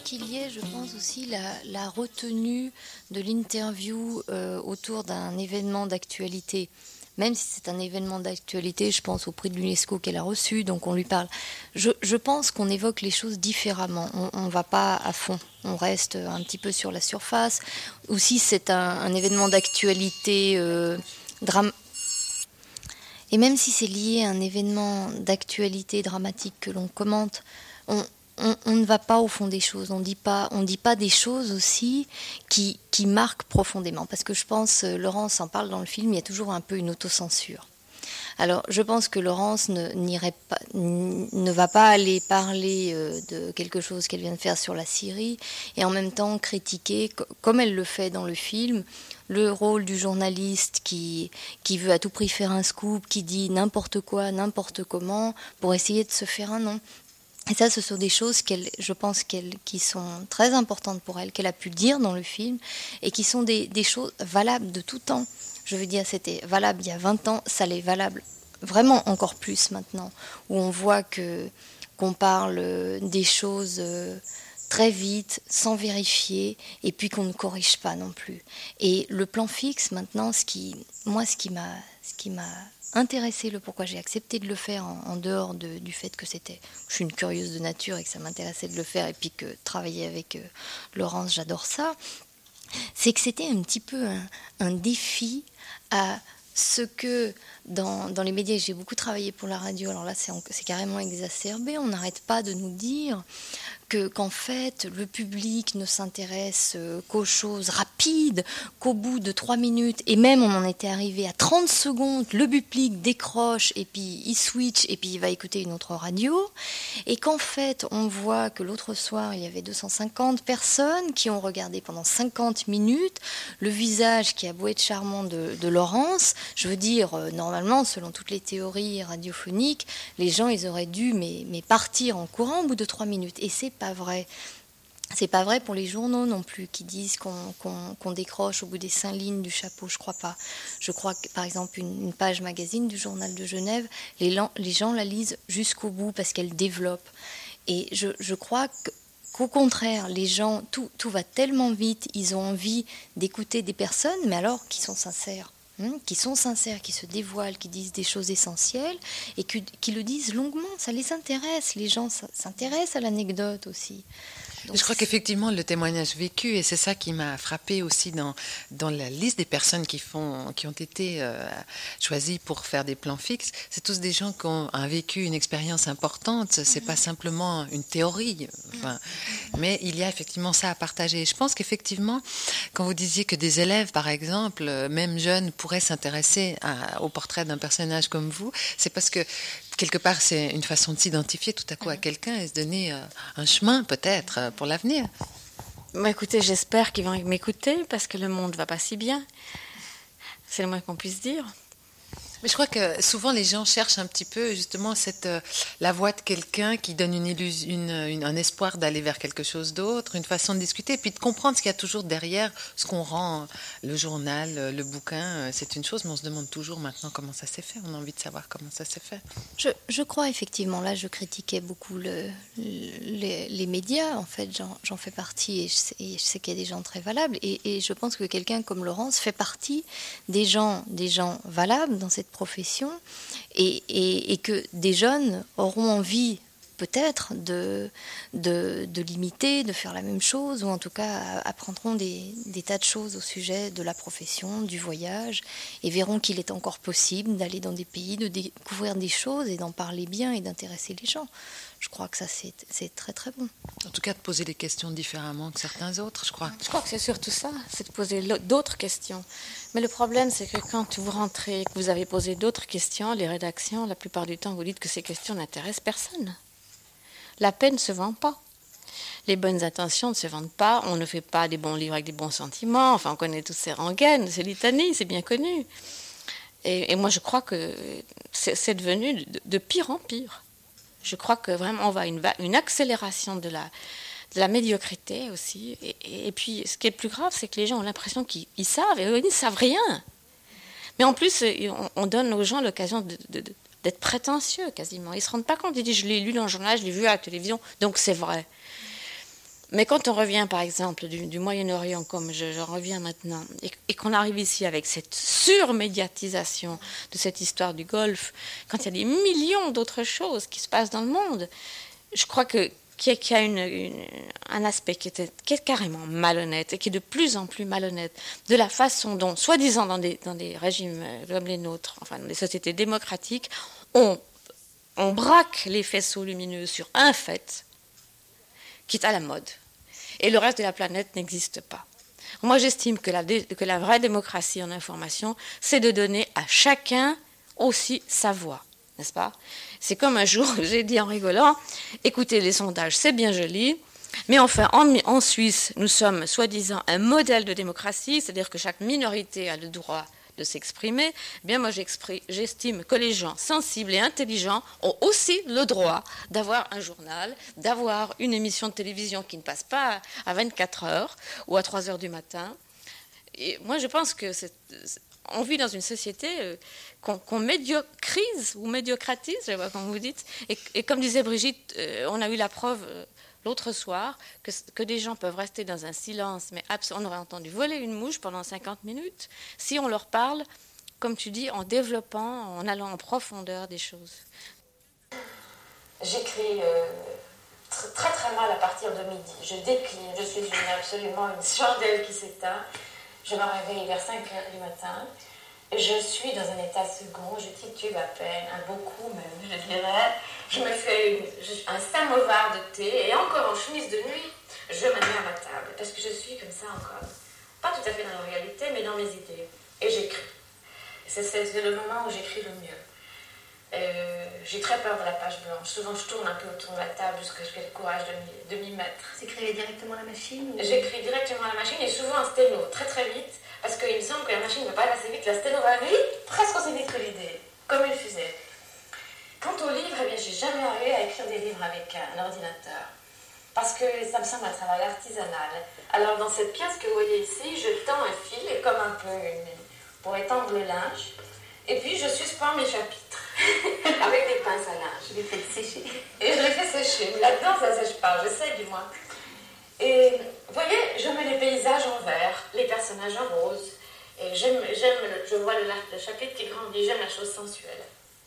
qu'il y ait, je pense aussi, la retenue de l'interview autour d'un événement d'actualité. Même si c'est un événement d'actualité, je pense au prix de l'UNESCO qu'elle a reçu, donc on lui parle. Je pense qu'on évoque les choses différemment. On ne va pas à fond, on reste un petit peu sur la surface. Ou si c'est un événement d'actualité et même si c'est lié à un événement d'actualité dramatique que l'on commente, on ne va pas au fond des choses. On dit pas des choses aussi qui marquent profondément. Parce que je pense, Laurence en parle dans le film, il y a toujours un peu une autocensure. Alors, je pense que Laurence ne va pas aller parler de quelque chose qu'elle vient de faire sur la Syrie et en même temps critiquer, comme elle le fait dans le film, le rôle du journaliste qui veut à tout prix faire un scoop, qui dit n'importe quoi, n'importe comment, pour essayer de se faire un nom. Et ça, ce sont des choses je pense qui sont très importantes pour elle, qu'elle a pu dire dans le film, et qui sont des choses valables de tout temps. Je veux dire, c'était valable il y a 20 ans, ça l'est valable vraiment encore plus maintenant, où on voit qu'on parle des choses très vite, sans vérifier, et puis qu'on ne corrige pas non plus. Et le plan fixe, maintenant, ce qui m'a intéressé, le pourquoi j'ai accepté de le faire en dehors du fait que je suis une curieuse de nature et que ça m'intéressait de le faire, et puis que travailler avec Laurence, j'adore ça, c'est que c'était un petit peu un défi à ce que dans les médias, j'ai beaucoup travaillé pour la radio, alors là c'est carrément exacerbé, on n'arrête pas de nous dire qu'en fait le public ne s'intéresse qu'aux choses rapides, qu'au bout de 3 minutes, et même on en était arrivé à 30 secondes, le public décroche et puis il switch et puis il va écouter une autre radio, et qu'en fait on voit que l'autre soir il y avait 250 personnes qui ont regardé pendant 50 minutes le visage qui a beau être charmant de Laurence. Je veux dire, normalement, selon toutes les théories radiophoniques, les gens, ils auraient dû mais partir en courant au bout de 3 minutes. Et c'est pas vrai. C'est pas vrai pour les journaux non plus, qui disent qu'on décroche au bout des 5 lignes du chapeau. Je crois pas. Je crois que, par exemple, une page magazine du Journal de Genève, les gens la lisent jusqu'au bout parce qu'elle développe. Et je crois qu'au contraire, les gens, tout va tellement vite, ils ont envie d'écouter des personnes, mais alors qui sont sincères. Qui se dévoilent, qui disent des choses essentielles et qui le disent longuement. Ça les intéresse, les gens s'intéressent à l'anecdote aussi. Donc, je crois qu'effectivement, le témoignage vécu, et c'est ça qui m'a frappée aussi dans la liste des personnes qui ont été choisies pour faire des plans fixes, c'est tous des gens qui ont vécu une expérience importante, c'est pas simplement une théorie, mais il y a effectivement ça à partager. Et je pense qu'effectivement, quand vous disiez que des élèves, par exemple, même jeunes, pourraient s'intéresser au portrait d'un personnage comme vous, c'est parce que quelque part, c'est une façon de s'identifier tout à coup à quelqu'un et se donner un chemin, peut-être, pour l'avenir. Écoutez, j'espère qu'ils vont m'écouter parce que le monde ne va pas si bien. C'est le moins qu'on puisse dire. Mais je crois que souvent les gens cherchent un petit peu justement la voix de quelqu'un qui donne une illusion, un espoir d'aller vers quelque chose d'autre, une façon de discuter, et puis de comprendre ce qu'il y a toujours derrière ce qu'on rend le journal, le bouquin. C'est une chose, mais on se demande toujours maintenant comment ça s'est fait. On a envie de savoir comment ça s'est fait. Je crois effectivement, là je critiquais beaucoup les médias, en fait j'en fais partie et je sais qu'il y a des gens très valables, et je pense que quelqu'un comme Laurence fait partie des gens valables dans cette profession, et que des jeunes auront envie peut-être de l'imiter, de faire la même chose, ou en tout cas apprendront des tas de choses au sujet de la profession, du voyage, et verront qu'il est encore possible d'aller dans des pays, de découvrir des choses et d'en parler bien et d'intéresser les gens. Je crois que ça, c'est très très bon. En tout cas, de poser les questions différemment que certains autres, je crois. Je crois que c'est surtout ça, c'est de poser d'autres questions. Mais le problème, c'est que quand vous rentrez, que vous avez posé d'autres questions, les rédactions, la plupart du temps, vous dites que ces questions n'intéressent personne. La paix ne se vend pas. Les bonnes intentions ne se vendent pas. On ne fait pas des bons livres avec des bons sentiments. Enfin, on connaît toutes ces rengaines, ces litanies, c'est bien connu. Et moi, je crois que c'est devenu de pire en pire. Je crois que vraiment, on va à une accélération de la médiocrité aussi. Et puis, ce qui est le plus grave, c'est que les gens ont l'impression qu'ils savent, et eux, ils ne savent rien. Mais en plus, on donne aux gens l'occasion d'être prétentieux, quasiment. Ils ne se rendent pas compte. Ils disent, je l'ai lu dans le journal, je l'ai vu à la télévision, donc c'est vrai. Mais quand on revient, par exemple, du Moyen-Orient, comme j'en reviens maintenant, et qu'on arrive ici avec cette surmédiatisation de cette histoire du Golfe, quand il y a des millions d'autres choses qui se passent dans le monde, je crois qu'il y a un aspect qui est carrément malhonnête, et qui est de plus en plus malhonnête, de la façon dont, soi-disant dans des régimes comme les nôtres, enfin dans des sociétés démocratiques, on braque les faisceaux lumineux sur un fait qui est à la mode. Et le reste de la planète n'existe pas. Moi, j'estime que la vraie démocratie en information, c'est de donner à chacun aussi sa voix, n'est-ce pas? C'est comme un jour, j'ai dit en rigolant, écoutez, les sondages, c'est bien joli, mais enfin, en Suisse, nous sommes soi-disant un modèle de démocratie, c'est-à-dire que chaque minorité a le droit de s'exprimer. Eh bien, moi, j'estime que les gens sensibles et intelligents ont aussi le droit d'avoir un journal, d'avoir une émission de télévision qui ne passe pas à 24 heures ou à 3 heures du matin. Et moi, je pense que on vit dans une société qu'on médiocrise ou médiocratise, je vois comme vous dites. Et comme disait Brigitte, on a eu la preuve l'autre soir que des gens peuvent rester dans un silence, mais on aurait entendu voler une mouche pendant 50 minutes si on leur parle, comme tu dis, en développant, en allant en profondeur des choses. J'écris très très mal à partir de midi. Je décline, je suis absolument une chandelle qui s'éteint. Je me réveille vers 5 heures du matin. Je suis dans un état second, je titube à peine, beaucoup même, je dirais. Je me fais un samovar de thé et encore en chemise de nuit, je me mets à ma table. Parce que je suis comme ça encore. Pas tout à fait dans la réalité, mais dans mes idées. Et j'écris. C'est le moment où j'écris le mieux. J'ai très peur de la page blanche. Souvent, je tourne un peu autour de la table jusqu'à ce que j'ai le courage de m'y mettre. Vous écrivez directement à la machine ou... J'écris directement à la machine et souvent un sténo, très très vite. Parce qu'il me semble que la machine ne va pas aller assez vite, la sténo va vite, presque aussi vite que l'idée, comme une fusée. Quant au livre, eh bien, j'ai jamais arrivé à écrire des livres avec un ordinateur. Parce que ça me semble un travail artisanal. Alors, dans cette pièce que vous voyez ici, je tends un fil, comme un peu pour étendre le linge. Et puis, je suspends mes chapitres avec des pinces à linge. Je les fais sécher. Et je les fais sécher. Là-dedans, ça ne sèche pas, je sais du moins. Et vous voyez, je mets les paysages en vert, les personnages en rose. Et je vois le chapitre qui grandit, j'aime la chose sensuelle.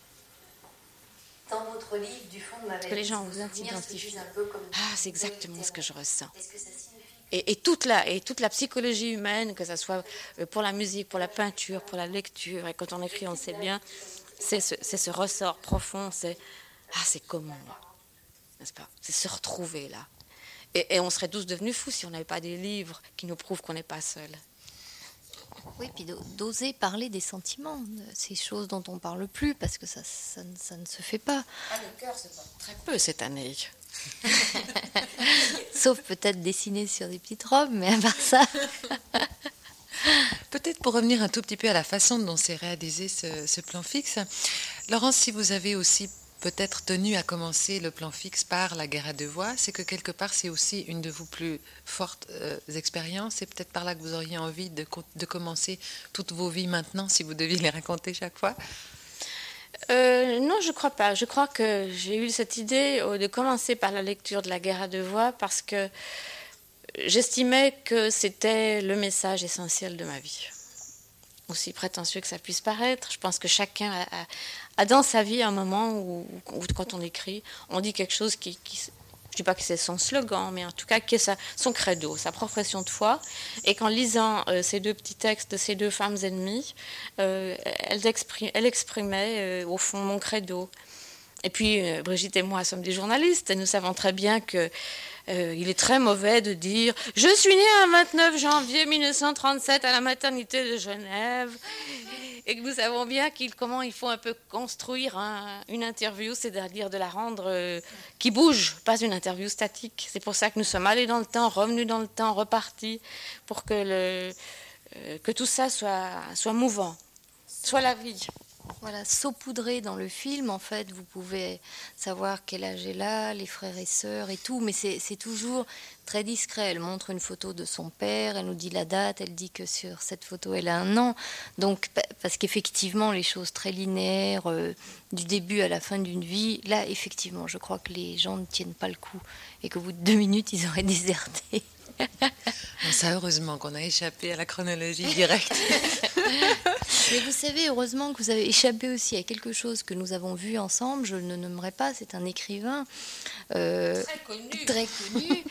Dans votre livre, du fond, que les gens vous identifient. Ah, c'est exactement ce que je ressens. Est-ce que ça signifie... Et toute la psychologie humaine, que ce soit pour la musique, pour la peinture, pour la lecture, et quand on écrit, on le sait bien, c'est ce ressort profond, c'est comme moi, n'est-ce pas? C'est se retrouver là. Et on serait tous devenus fous si on n'avait pas des livres qui nous prouvent qu'on n'est pas seul. Oui, puis d'oser parler des sentiments, ces choses dont on ne parle plus, parce que ça ne se fait pas. Ah, le cœur se porte très peu cette année. Sauf peut-être dessiner sur des petites robes, mais à part ça... Peut-être pour revenir un tout petit peu à la façon dont s'est réalisé ce plan fixe. Laurence, si vous avez aussi peut-être tenu à commencer le plan fixe par la guerre à deux voix, c'est que quelque part c'est aussi une de vos plus fortes expériences. C'est peut-être par là que vous auriez envie de commencer toutes vos vies maintenant, si vous deviez les raconter chaque fois. Non, je crois pas. Je crois que j'ai eu cette idée de commencer par la lecture de la guerre à deux voix parce que j'estimais que c'était le message essentiel de ma vie. Aussi prétentieux que ça puisse paraître, je pense que chacun a dans sa vie un moment où quand on écrit, on dit quelque chose qui je ne dis pas que c'est son slogan, mais en tout cas qui est son credo, sa profession de foi. Et qu'en lisant ces deux petits textes de ces deux femmes ennemies, elle exprimait au fond mon credo. Et puis Brigitte et moi sommes des journalistes et nous savons très bien que il est très mauvais de dire « Je suis née un 29 janvier 1937 à la maternité de Genève » et que nous savons bien comment il faut un peu construire une interview, c'est-à-dire de la rendre qui bouge, pas une interview statique. C'est pour ça que nous sommes allés dans le temps, revenus dans le temps, repartis, pour que tout ça soit mouvant, soit la vie. Voilà, saupoudré dans le film, en fait, vous pouvez savoir quel âge elle a, les frères et sœurs et tout, mais c'est toujours très discret. Elle montre une photo de son père, elle nous dit la date, elle dit que sur cette photo, elle a 1 an. Donc, parce qu'effectivement, les choses très linéaires, du début à la fin d'une vie, là, effectivement, je crois que les gens ne tiennent pas le coup et qu'au bout de 2 minutes, ils auraient déserté. Ça, heureusement qu'on a échappé à la chronologie directe. Mais vous savez, heureusement que vous avez échappé aussi à quelque chose que nous avons vu ensemble. Je ne le nommerai pas, c'est un écrivain très connu,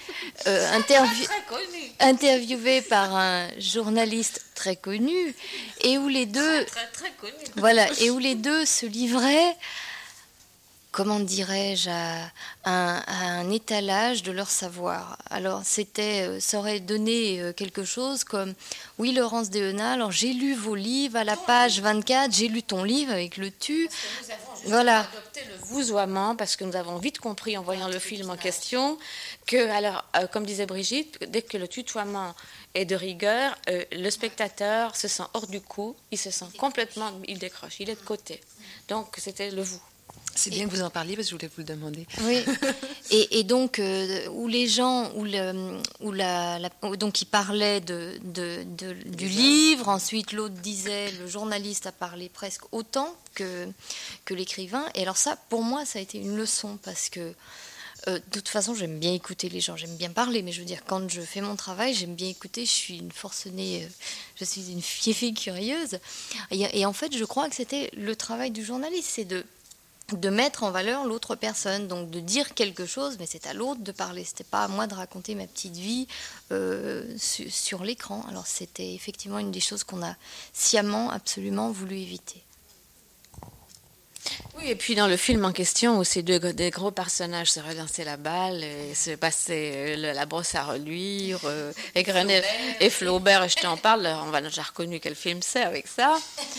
interviewé par un journaliste très connu, et où les deux, voilà, et où les deux se livraient, comment dirais-je, à un étalage de leur savoir. Alors, ça aurait donné quelque chose comme « Oui, Laurence Dehenat, alors j'ai lu vos livres à la page 24, j'ai lu ton livre avec le tu. » Voilà. Adopté le vouvoiement parce que nous avons vite compris en voyant le film en question que, alors, comme disait Brigitte, dès que le tutoiement est de rigueur, le spectateur se sent hors du coup, il se sent complètement, il décroche, il est de côté. Donc, c'était le vous. C'est bien que vous en parliez parce que je voulais vous le demander. Oui. Et donc, où les gens, donc ils parlaient du livre, ensuite l'autre disait, le journaliste a parlé presque autant que l'écrivain. Et alors ça, pour moi, ça a été une leçon parce que de toute façon, j'aime bien écouter les gens, j'aime bien parler, mais je veux dire, quand je fais mon travail, j'aime bien écouter, je suis une forcenée, je suis une fille curieuse. Et en fait, je crois que c'était le travail du journaliste, c'est de mettre en valeur l'autre personne, donc de dire quelque chose, mais c'est à l'autre de parler. C'était pas à moi de raconter ma petite vie sur l'écran. Alors c'était effectivement une des choses qu'on a sciemment, absolument voulu éviter. Oui, et puis dans le film en question, où ces des gros personnages se relançaient la balle et se passaient la brosse à reluire, et Grenet et Flaubert, et je t'en parle, on va déjà reconnu quel film c'est avec ça.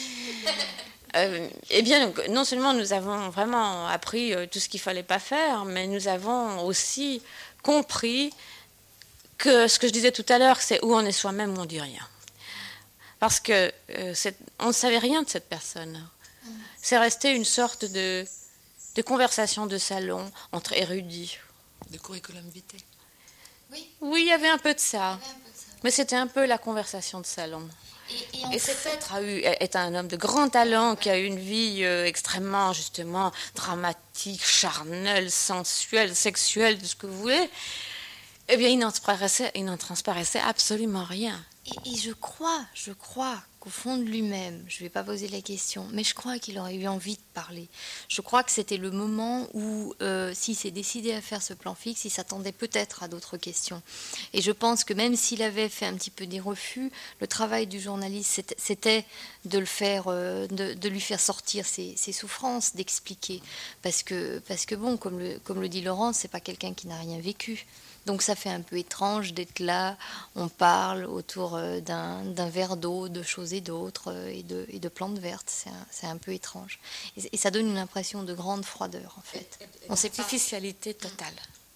Eh bien, non seulement nous avons vraiment appris tout ce qu'il ne fallait pas faire, mais nous avons aussi compris que ce que je disais tout à l'heure, c'est où on est soi-même, où on ne dit rien. Parce qu'on ne savait rien de cette personne. C'est resté une sorte de conversation de salon entre érudits. De curriculum vitae. Oui, il y avait un peu de ça. Mais c'était un peu la conversation de salon. Et cet être est un homme de grand talent qui a eu une vie extrêmement, justement, dramatique, charnelle, sensuelle, sexuelle, tout ce que vous voulez. Eh bien, il n'en transparaissait absolument rien. Et je crois qu'au fond de lui-même, je ne vais pas poser la question, mais je crois qu'il aurait eu envie de parler. Je crois que c'était le moment où, s'il s'est décidé à faire ce plan fixe, il s'attendait peut-être à d'autres questions. Et je pense que même s'il avait fait un petit peu des refus, le travail du journaliste, c'était de le faire, de lui faire sortir ses souffrances, d'expliquer. Parce que bon, comme le dit Laurence, c'est pas quelqu'un qui n'a rien vécu. Donc ça fait un peu étrange d'être là, on parle autour d'un verre d'eau, de choses et d'autres, et de plantes vertes. C'est un peu étrange. Et ça donne une impression de grande froideur, en fait. On sait artificialité totale.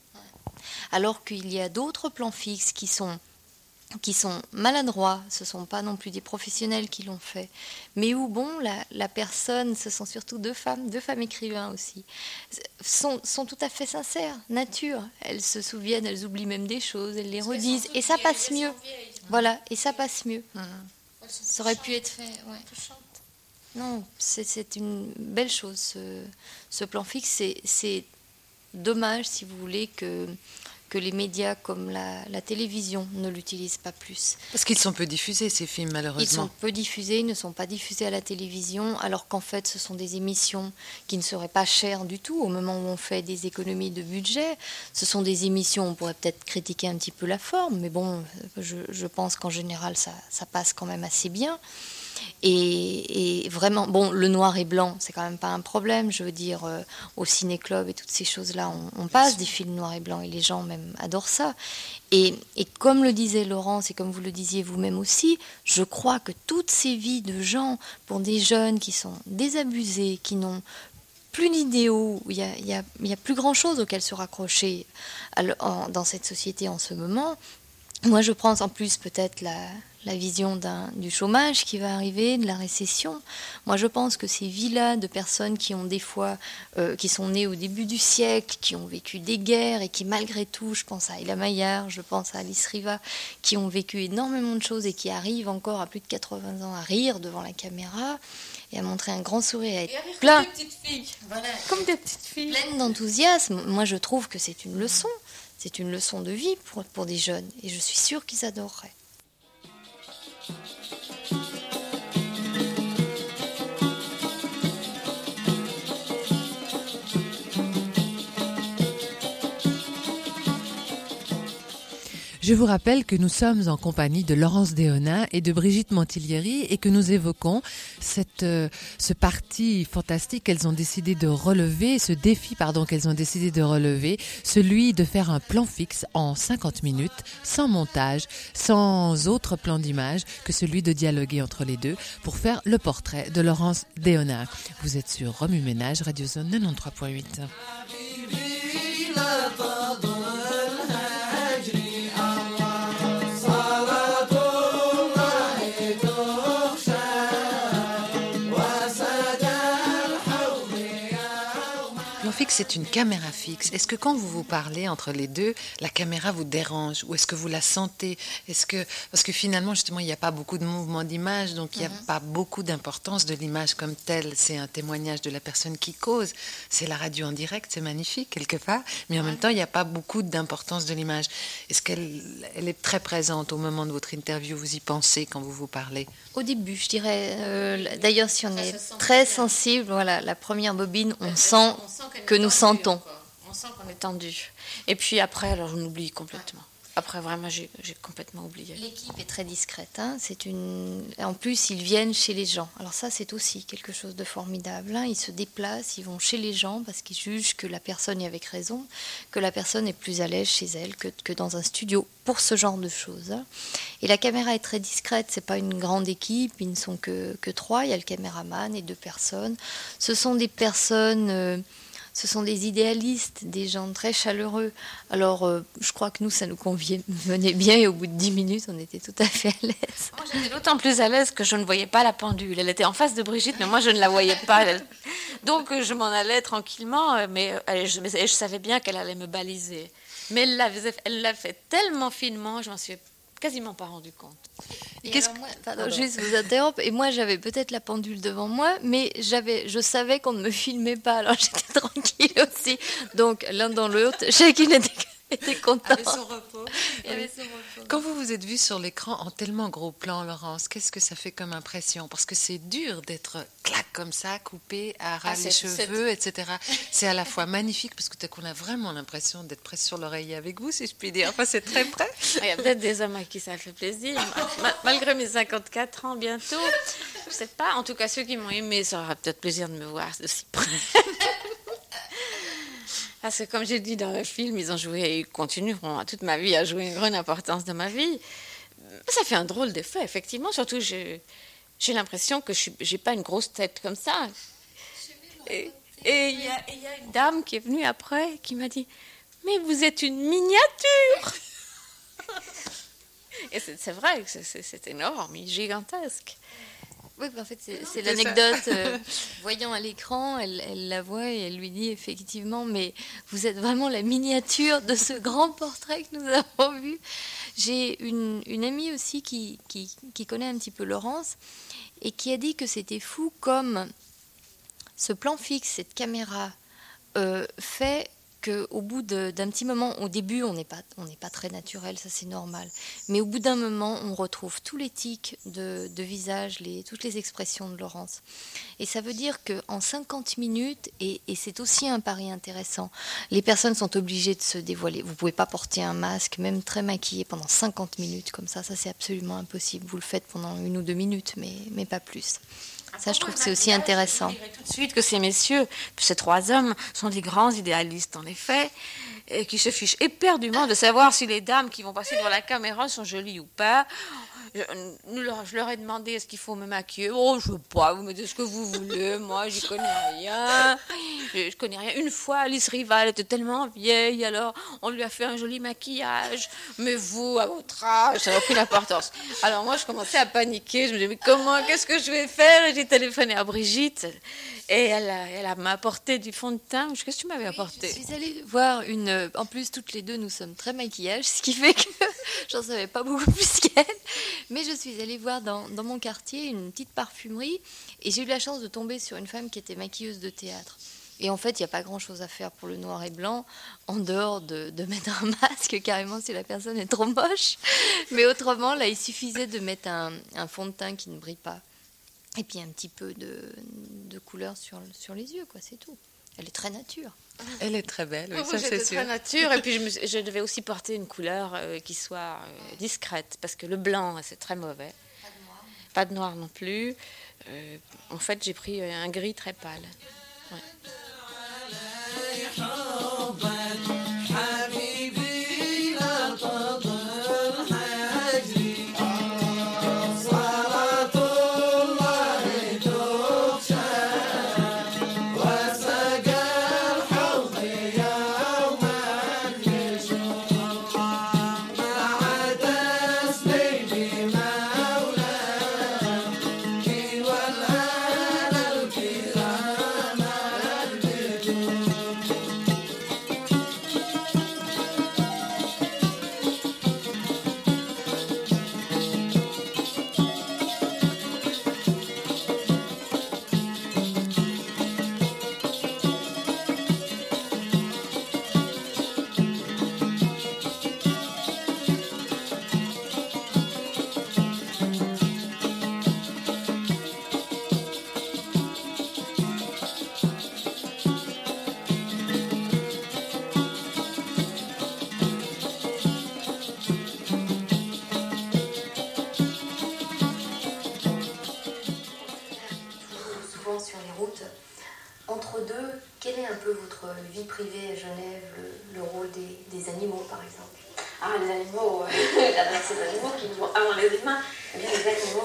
Alors qu'il y a d'autres plans fixes qui sont maladroits, ce ne sont pas non plus des professionnels qui l'ont fait, mais où, bon, la personne, ce sont surtout deux femmes écrivains aussi, sont tout à fait sincères, nature. Elles se souviennent, elles oublient même des choses, elles les redisent, et ça passe mieux. Voilà, et ça passe mieux. Ça aurait pu être fait, ouais. Non, c'est une belle chose, ce plan fixe. C'est dommage, si vous voulez, que les médias comme la télévision ne l'utilisent pas plus. Parce qu'ils sont peu diffusés, ces films, malheureusement. Ils sont peu diffusés, ils ne sont pas diffusés à la télévision, alors qu'en fait, ce sont des émissions qui ne seraient pas chères du tout au moment où on fait des économies de budget. Ce sont des émissions, on pourrait peut-être critiquer un petit peu la forme, mais bon, je pense qu'en général, ça passe quand même assez bien. Et vraiment, bon, le noir et blanc, c'est quand même pas un problème. Je veux dire, au ciné-club et toutes ces choses-là, on passe des films noirs et blancs et les gens même adorent ça. Et comme le disait Laurence et comme vous le disiez vous-même aussi, je crois que toutes ces vies de gens, pour des jeunes qui sont désabusés, qui n'ont plus d'idéaux, il y a plus grand-chose auquel se raccrocher dans cette société en ce moment. Moi, je pense en plus peut-être la vision du chômage qui va arriver, de la récession. Moi, je pense que ces vies-là de personnes qui ont des fois, qui sont nées au début du siècle, qui ont vécu des guerres et qui, malgré tout, je pense à Ella Maillard, je pense à Alice Riva, qui ont vécu énormément de choses et qui arrivent encore à plus de 80 ans à rire devant la caméra et à montrer un grand sourire, à être plein, Comme des petites filles. pleine d'enthousiasme. Moi, je trouve que c'est une leçon. C'est une leçon de vie pour des jeunes. Et je suis sûre qu'ils adoreraient. Je vous rappelle que nous sommes en compagnie de Laurence Déonat et de Brigitte Montilieri et que nous évoquons ce parti fantastique qu'elles ont décidé de relever, ce défi qu'elles ont décidé de relever, celui de faire un plan fixe en 50 minutes, sans montage, sans autre plan d'image que celui de dialoguer entre les deux pour faire le portrait de Laurence Déonat. Vous êtes sur Remue Ménage, Radio Zone 93.8. Fixe, c'est une caméra fixe. Est-ce que quand vous parlez entre les deux, la caméra vous dérange ou est-ce que vous la sentez? Parce que finalement, justement, il n'y a pas beaucoup de mouvement d'image, donc il n'y a pas beaucoup d'importance de l'image comme telle. C'est un témoignage de la personne qui cause. C'est la radio en direct, c'est magnifique quelque part, mais en même temps, il n'y a pas beaucoup d'importance de l'image. Est-ce qu'elle est très présente au moment de votre interview? Vous y pensez quand vous parlez? Au début, je dirais. D'ailleurs, si on est très sensible, voilà, la première bobine, on sent que nous sentons. On sent qu'on est tendu. Et puis après, alors on oublie complètement. Après, vraiment, j'ai complètement oublié. L'équipe est très discrète. En plus, ils viennent chez les gens. Alors ça, c'est aussi quelque chose de formidable. Ils se déplacent, ils vont chez les gens parce qu'ils jugent que la personne, et avec raison, que la personne est plus à l'aise chez elle que dans un studio pour ce genre de choses. Et la caméra est très discrète. C'est pas une grande équipe. Ils ne sont que 3. Il y a le caméraman et 2 personnes. Ce sont des personnes... Ce sont des idéalistes, des gens très chaleureux. Alors, je crois que nous, ça nous convenait bien et au bout de 10 minutes, on était tout à fait à l'aise. Moi, j'étais d'autant plus à l'aise que je ne voyais pas la pendule. Elle était en face de Brigitte, mais moi, je ne la voyais pas. Donc, je m'en allais tranquillement, mais je savais bien qu'elle allait me baliser. Mais elle l'a fait tellement finement, je m'en suis quasiment pas rendu compte. Juste vous interrompre. Et moi, j'avais peut-être la pendule devant moi, mais je savais qu'on ne me filmait pas, alors j'étais tranquille aussi. Donc, l'un dans l'autre, chacune était contente. Avec son repos. Quand vous vous êtes vue sur l'écran en tellement gros plan, Laurence, qu'est-ce que ça fait comme impression? Parce que c'est dur d'être clac comme ça, coupé, à ras les cheveux, etc. C'est à la fois magnifique parce que qu'on a vraiment l'impression d'être presque sur l'oreiller avec vous, si je puis dire. Enfin, c'est très près. Il y a peut-être des hommes à qui ça fait plaisir. Malgré mes 54 ans bientôt, je ne sais pas. En tout cas, ceux qui m'ont aimé, ça aura peut-être plaisir de me voir de si près. Parce que comme j'ai dit dans le film, ils ont joué et ils continueront toute ma vie à jouer une grande importance dans ma vie. Ça fait un drôle d'effet, effectivement. Surtout, j'ai l'impression que je n'ai pas une grosse tête comme ça. Et il y a une dame qui est venue après qui m'a dit « Mais vous êtes une miniature !» Et c'est vrai que c'est énorme, gigantesque. Oui, en fait, c'est l'anecdote. Voyant à l'écran, elle la voit et elle lui dit effectivement, mais vous êtes vraiment la miniature de ce grand portrait que nous avons vu. J'ai une amie aussi qui connaît un petit peu Laurence et qui a dit que c'était fou comme ce plan fixe, cette caméra, fait qu'au bout d'un petit moment, au début, on n'est pas très naturel, ça c'est normal. Mais au bout d'un moment, on retrouve tous les tics de visage, toutes les expressions de Laurence. Et ça veut dire qu'en 50 minutes, et c'est aussi un pari intéressant, les personnes sont obligées de se dévoiler. Vous ne pouvez pas porter un masque, même très maquillé, pendant 50 minutes comme ça c'est absolument impossible. Vous le faites pendant 1 ou 2 minutes, mais pas plus. Ça, je trouve que c'est aussi intéressant. Je dirais tout de suite que ces messieurs, ces 3 hommes, sont des grands idéalistes, en effet. et qui se fiche éperdument de savoir si les dames qui vont passer devant la caméra sont jolies ou pas. Je leur ai demandé est-ce qu'il faut me maquiller. Oh, je veux pas, vous me dites ce que vous voulez, moi j'y connais rien. Je connais rien. Une fois, Alice Rival était tellement vieille, alors on lui a fait un joli maquillage. Mais vous, à votre âge, ça n'a aucune importance. Alors moi, je commençais à paniquer. Je me disais, mais comment, qu'est-ce que je vais faire? Et j'ai téléphoné à Brigitte et elle m'a apporté du fond de teint. Qu'est-ce que tu m'avais apporté? Je suis allée voir une... En plus, toutes les deux, nous sommes très maquillage, ce qui fait que j'en savais pas beaucoup plus qu'elle. Mais je suis allée voir dans mon quartier une petite parfumerie et j'ai eu la chance de tomber sur une femme qui était maquilleuse de théâtre. Et en fait, il n'y a pas grand-chose à faire pour le noir et blanc, en dehors de mettre un masque, carrément, si la personne est trop moche. Mais autrement, là, il suffisait de mettre un fond de teint qui ne brille pas. Et puis un petit peu de couleur sur les yeux, quoi, c'est tout. Elle est très nature. Elle est très belle, oui, Oui, ça c'est sûr. très nature. Et puis je devais aussi porter une couleur qui soit discrète, parce que le blanc, c'est très mauvais. Pas de noir non plus. En fait, j'ai pris un gris très pâle. Ouais. Vie privée à Genève, le rôle des animaux par exemple. Ah, les animaux, ces animaux qui vont avant les humains. Eh bien,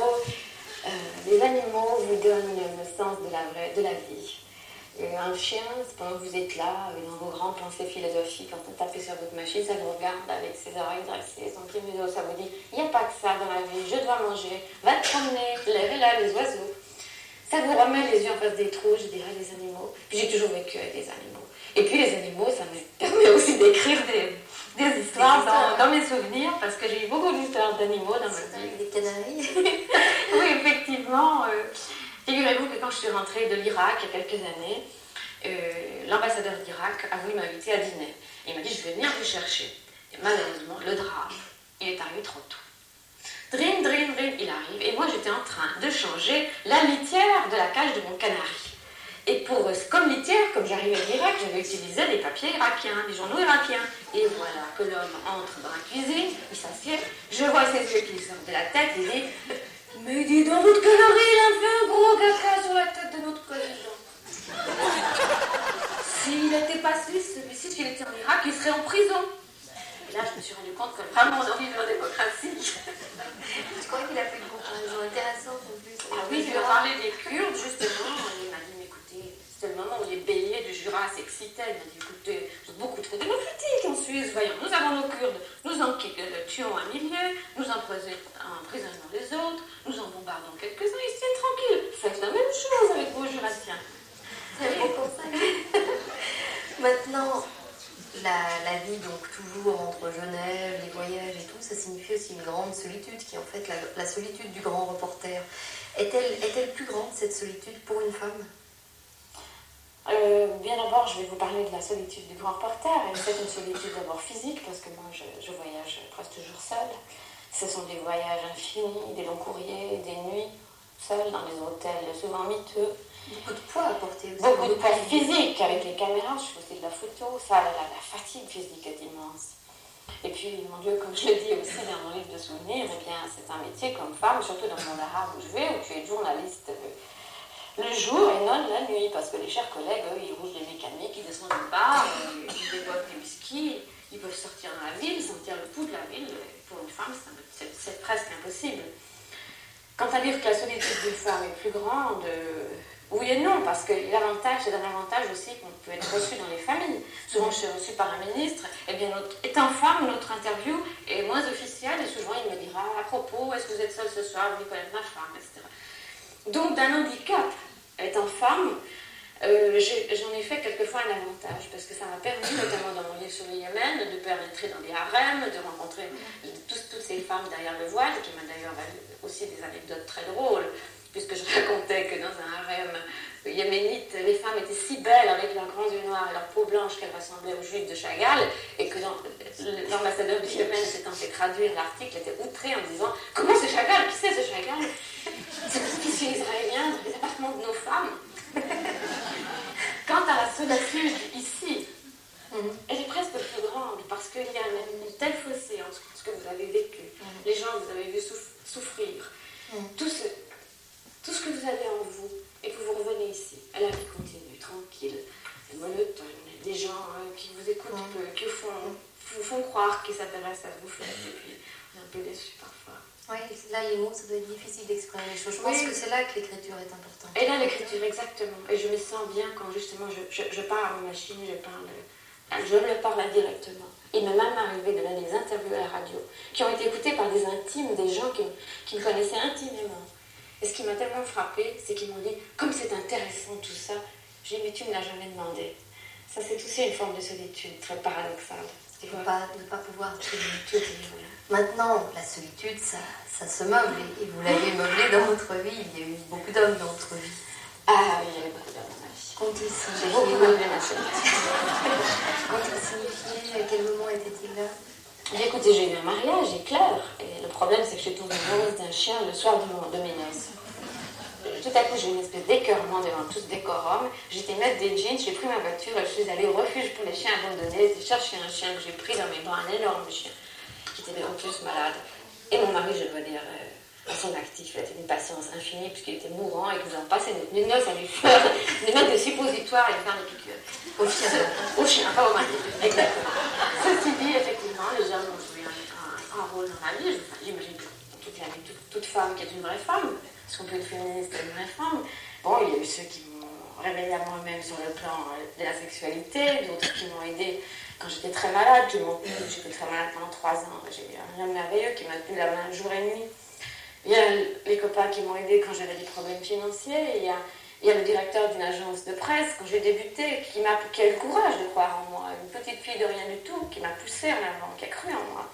les animaux vous donnent le sens de la vie. Un chien, pendant que vous êtes là, dans vos grandes pensées philosophiques, quand vous tapez sur votre machine, ça vous regarde avec ses oreilles dressées, son petit museau, ça vous dit « Il n'y a pas que ça dans la vie, je dois manger, va te promener, lève-là les oiseaux ». Ça vous remet les yeux en face des trous, je dirais, les animaux. Puis j'ai toujours vécu avec des animaux. Et puis les animaux, ça me permet aussi d'écrire des histoires dans mes souvenirs, parce que j'ai eu beaucoup d'histoires d'animaux dans ma vie. Des canaris. Oui, effectivement. Figurez-vous que quand je suis rentrée de l'Irak il y a quelques années, l'ambassadeur d'Irak a voulu m'inviter à dîner. Il m'a dit, je vais venir vous chercher. Et malheureusement, le drame, il est arrivé trop tôt. Drim, drim, drim, il arrive. Et moi, j'étais en train de changer la litière de la cage de mon canari. Et comme litière, comme j'arrivais de l'Irak, j'avais utilisé des papiers irakiens, des journaux irakiens. Et voilà que l'homme entre dans la cuisine, il s'assied, je vois ses yeux qui sortent de la tête, il dit « Mais dis donc, votre canari, il a fait un gros caca sur la tête de notre président. » S'il n'était pas suisse, celui-ci, s'il était en Irak, il serait en prison. Et là, je me suis rendu compte que vraiment, on vit en démocratie. Je crois qu'il a fait une comparaison intéressante en plus. Ah oui, je lui ai parlé des Kurdes, justement. Il m'a dit, mais écoutez, c'était le moment où les béliers du Jura s'excitaient. Il m'a dit, écoutez, vous êtes beaucoup trop démocratique en Suisse. Voyons, nous avons nos Kurdes, nous en tuons un millier, nous emprisonnons les autres, nous en bombardons quelques-uns, ils se tiennent tranquilles. Faites la même chose avec vos Jurassiens. C'est bon conseil. Maintenant, la vie, donc toujours entre Genève, les voyages et tout, ça signifie aussi une grande solitude, qui est en fait la solitude du grand reporter. Est-elle plus grande, cette solitude, pour une femme? Bien d'abord, je vais vous parler de la solitude du grand reporter. C'est une solitude d'abord physique, parce que moi, je voyage presque toujours seule. Ce sont des voyages infinis, des longs courriers, des nuits, seule dans les hôtels souvent miteux. Beaucoup de poids à porter aussi. Beaucoup de poids physique avec les caméras, je fais aussi de la photo. Ça, la fatigue physique est immense. Et puis, mon Dieu, comme je le dis aussi dans mon livre de souvenirs, eh bien, c'est un métier comme femme, surtout dans le monde arabe où je vais, où tu es journaliste le jour et non la nuit, parce que les chers collègues, eux, ils roulent des mécaniques, ils descendent au bar, ils développent des whisky, ils peuvent sortir dans la ville, sentir le pouls de la ville. Pour une femme, c'est presque impossible. Quant à dire que la solitude d'une femme est plus grande, oui et non, parce que l'avantage, c'est un avantage aussi qu'on peut être reçu dans les familles. Souvent, je suis reçue par un ministre, et bien, étant femme, notre interview est moins officielle, et souvent, il me dira, à propos, est-ce que vous êtes seule ce soir, vous voulez connaître ma femme, etc. Donc, d'un handicap, étant femme, j'en ai fait quelquefois un avantage, parce que ça m'a permis, notamment dans mon livre sur le Yémen, de pénétrer dans des harems, de rencontrer toutes ces femmes derrière le voile, qui m'a d'ailleurs aussi des anecdotes très drôles, puisque je racontais que dans un harem yéménite, les femmes étaient si belles avec leurs grands yeux noirs et leur peau blanche qu'elles ressemblaient aux juifs de Chagall, et que l'ambassadeur du Yémen s'étant fait traduire l'article était outré en disant « Comment c'est Chagall? Qui c'est ce Chagall? C'est l'officier israélien dans les appartements de nos femmes. » Quant à la solitude ici, elle est presque plus grande parce qu'il y a une telle fossé entre ce que vous avez vécu, les gens que vous avez vu souffrir, tout ce que vous avez en vous, et que vous revenez ici, à la vie continue, tranquille, monotone, des gens qui vous écoutent peu, qui vous font croire qu'ils s'intéressent à ce que vous faites, et puis on est un peu déçus parfois. Oui, là les mots, ça doit être difficile d'exprimer les choses. Je pense que c'est là que l'écriture est importante. Et là l'écriture, exactement. Et je me sens bien quand justement je parle à ma machine, je me parle directement. Il m'est même arrivé de donner des interviews à la radio qui ont été écoutées par des intimes, des gens qui me connaissaient intimement. Et ce qui m'a tellement frappée, c'est qu'ils m'ont dit, comme c'est intéressant tout ça, j'ai dit, mais tu ne l'as jamais demandé. Ça, c'est aussi une forme de solitude très paradoxale. De ne pas pouvoir tout dire. Maintenant, la solitude, ça se meuble, et vous l'avez meublé dans votre vie. Il y a eu beaucoup d'hommes dans votre vie. Ah oui, il y avait beaucoup d'hommes dans ma vie. Qu'ont-ils J'ai beaucoup meublé ma solitude. Qu'ont-ils signifié? À quel moment était-il là? Écoutez, j'ai eu un mariage éclair, et le problème c'est que je suis tombée amoureuse d'un chien le soir de mes noces. Tout à coup, j'ai eu une espèce d'écœurement devant tout ce décorum. J'étais mettre des jeans, j'ai pris ma voiture et je suis allée au refuge pour les chiens abandonnés. J'ai cherché un chien que j'ai pris dans mes bras, un énorme chien, qui était en plus malade. Et mon mari, je dois dire, à son actif, il avait une patience infinie puisqu'il était mourant et que nous avons passé nos noces à lui faire des mettre des suppositoires et lui faire des piqûres. Au chien, pas au mari. Exactement. Ceci dit, effectivement, les hommes ont joué un rôle dans ma vie. J'imagine que toute femme qui est une vraie femme, parce qu'on peut être féministe et une vraie femme. Bon, il y a eu ceux qui m'ont réveillée à moi-même sur le plan de la sexualité, d'autres qui m'ont aidée quand j'étais très malade, j'étais très malade pendant 3 ans. J'ai eu un homme merveilleux qui m'a tenu la main jour et nuit. Il y a les copains qui m'ont aidée quand j'avais des problèmes financiers. Il y a le directeur d'une agence de presse, quand j'ai débuté, qui a eu le courage de croire en moi. Une petite fille de rien du tout, qui m'a poussée en avant, qui a cru en moi.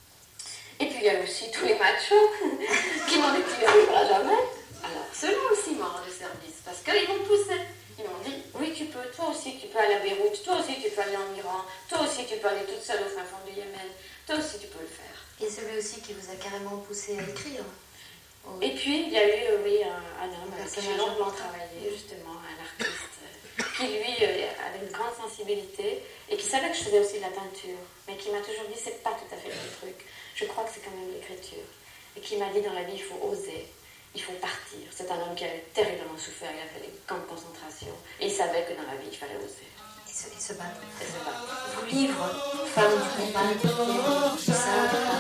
Et puis il y a aussi tous les machos qui m'ont dit que tu n'y arriveras jamais. Alors ceux-là aussi m'ont rendu service, parce qu'ils m'ont poussé. Ils m'ont dit, oui tu peux, toi aussi tu peux aller à Beyrouth, toi aussi tu peux aller en Iran, toi aussi tu peux aller toute seule au fin fond du Yémen, toi aussi tu peux le faire. Et celui aussi qui vous a carrément poussé à écrire. Et puis il y a eu, un homme avec qui j'ai longtemps travaillé, justement, un artiste, qui lui avait une grande sensibilité et qui savait que je faisais aussi de la peinture, mais qui m'a toujours dit, c'est pas tout à fait le truc. Je crois que c'est quand même l'écriture. Et qui m'a dit, dans la vie, il faut oser, il faut partir. C'est un homme qui avait terriblement souffert, il a fait des camps de concentration, et il savait que dans la vie, il fallait oser. Et se battre. Et se battre. Vos livres, Femmes du combat, tout ça,